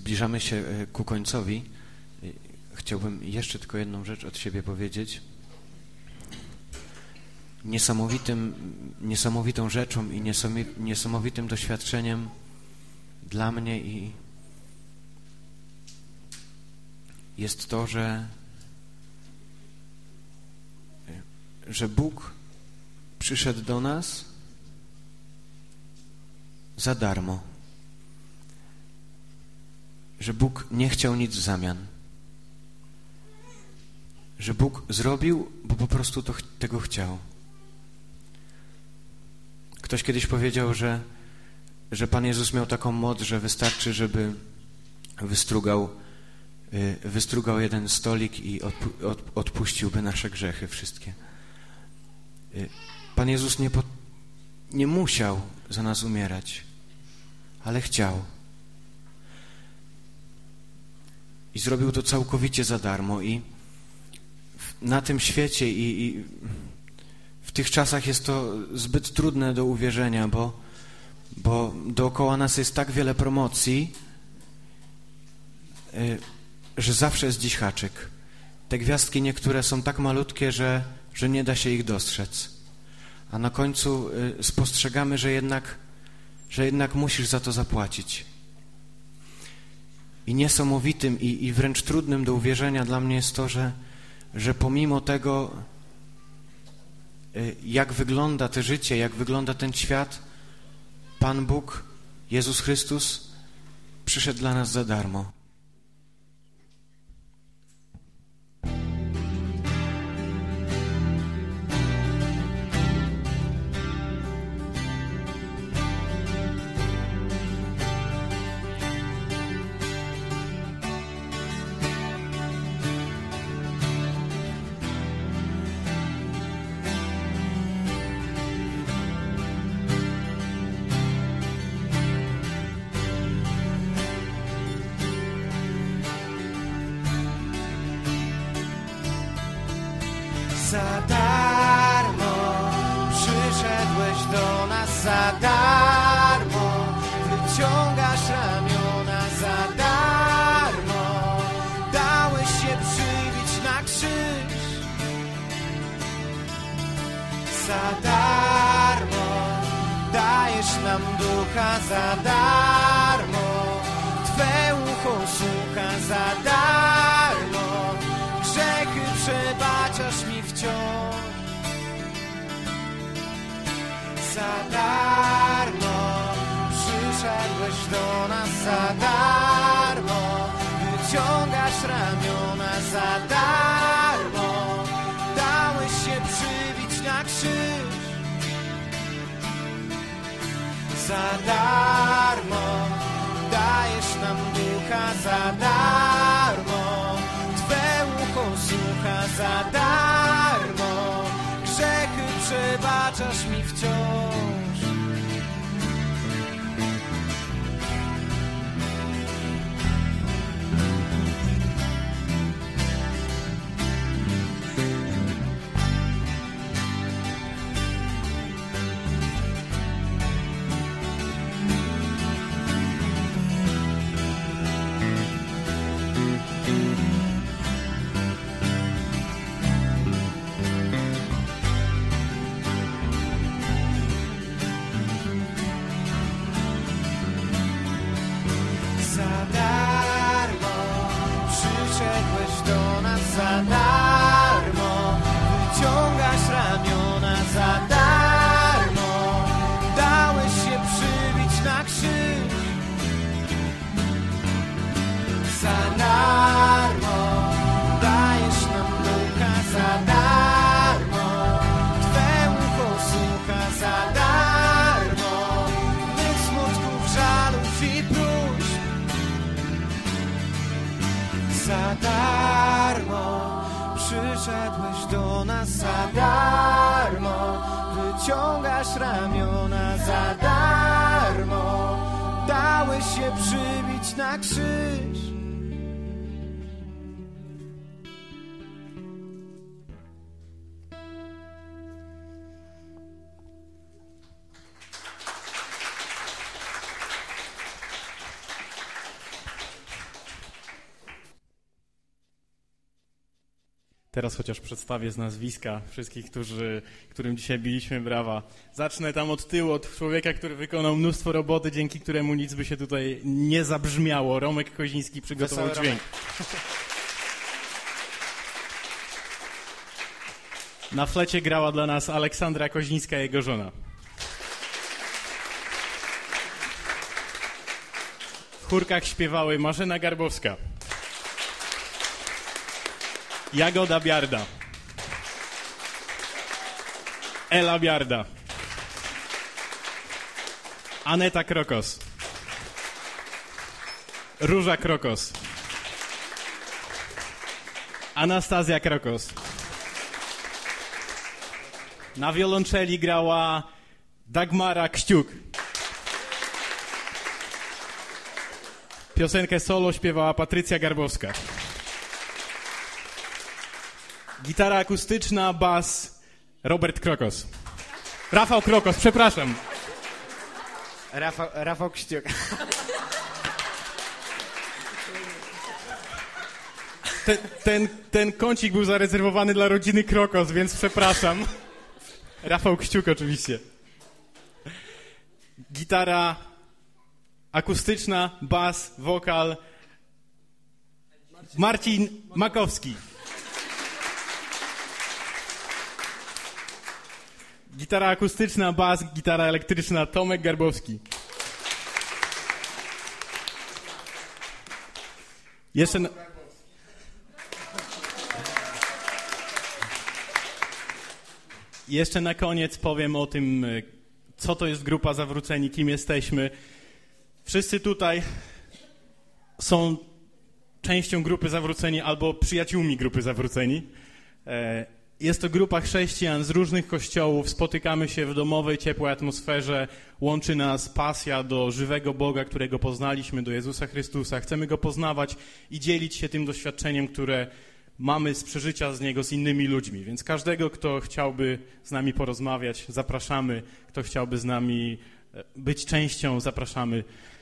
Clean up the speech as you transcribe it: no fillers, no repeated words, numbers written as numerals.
zbliżamy się ku końcowi. Chciałbym jeszcze tylko jedną rzecz od siebie powiedzieć. Niesamowitą rzeczą i niesamowitym doświadczeniem dla mnie jest to, że Bóg przyszedł do nas za darmo. Że Bóg nie chciał nic w zamian. Że Bóg zrobił, bo po prostu tego chciał. Ktoś kiedyś powiedział, że Pan Jezus miał taką moc, że wystarczy, żeby wystrugał jeden stolik i odpuściłby nasze grzechy wszystkie. Pan Jezus nie musiał za nas umierać, ale chciał. I zrobił to całkowicie za darmo. I na tym świecie i w tych czasach jest to zbyt trudne do uwierzenia, bo dookoła nas jest tak wiele promocji, że zawsze jest dziś haczyk. Te gwiazdki niektóre są tak malutkie, że nie da się ich dostrzec. A na końcu spostrzegamy, że jednak musisz za to zapłacić. I niesamowitym i wręcz trudnym do uwierzenia dla mnie jest to, że pomimo tego, jak wygląda to życie, jak wygląda ten świat, Pan Bóg, Jezus Chrystus przyszedł dla nas za darmo. Za darmo przyszedłeś do nas, za darmo wyciągasz ramiona, za darmo dałeś się przybić na krzyż. Za darmo dajesz nam ducha, za darmo Twe ucho słucha, za darmo grzechy przebaczasz mi wciąż. Za darmo przyszedłeś do nas, za darmo wyciągasz ramiona, za darmo dałeś się przybić na krzyż. Za darmo dajesz nam ducha, za darmo Twe ucho słucha, za darmo grzechy przebaczasz mi wciąż. Za darmo przyszedłeś do nas, za darmo wyciągasz ramiona, za darmo dałeś się przybić na krzyż. Za darmo dajesz nam ducha, za darmo Twe ucho słucha, za darmo mych smutków, żalów i próśb. Za darmo przyszedłeś do nas, za darmo wyciągasz ramiona, za darmo dałeś się przybić na krzyż. Teraz chociaż przedstawię z nazwiska wszystkich, którym dzisiaj biliśmy brawa. Zacznę tam od tyłu, od człowieka, który wykonał mnóstwo roboty, dzięki któremu nic by się tutaj nie zabrzmiało. Romek Koziński przygotował dźwięk. Na flecie grała dla nas Aleksandra Kozińska, jego żona. W chórkach śpiewały Marzena Garbowska, Jagoda Biarda, Ela Biarda, Aneta Krokos, Róża Krokos, Anastazja Krokos. Na wiolonczeli grała Dagmara Kściuk. Piosenkę solo śpiewała Patrycja Garbowska. Gitara akustyczna, bas Robert Krokos. Rafał Krokos, przepraszam. Rafał Kściuk. Ten kącik był zarezerwowany dla rodziny Krokos, więc przepraszam. Rafał Kściuk oczywiście. Gitara akustyczna, bas, wokal Marcin Makowski. Gitara akustyczna, bas, gitara elektryczna Tomek Garbowski. Jeszcze na koniec powiem o tym, co to jest Grupa Zawróceni, kim jesteśmy. Wszyscy tutaj są częścią Grupy Zawróceni albo przyjaciółmi Grupy Zawróceni. Jest to grupa chrześcijan z różnych kościołów, spotykamy się w domowej, ciepłej atmosferze, łączy nas pasja do żywego Boga, którego poznaliśmy, do Jezusa Chrystusa. Chcemy Go poznawać i dzielić się tym doświadczeniem, które mamy z przeżycia z Niego z innymi ludźmi. Więc każdego, kto chciałby z nami porozmawiać, zapraszamy. Kto chciałby z nami być częścią, zapraszamy.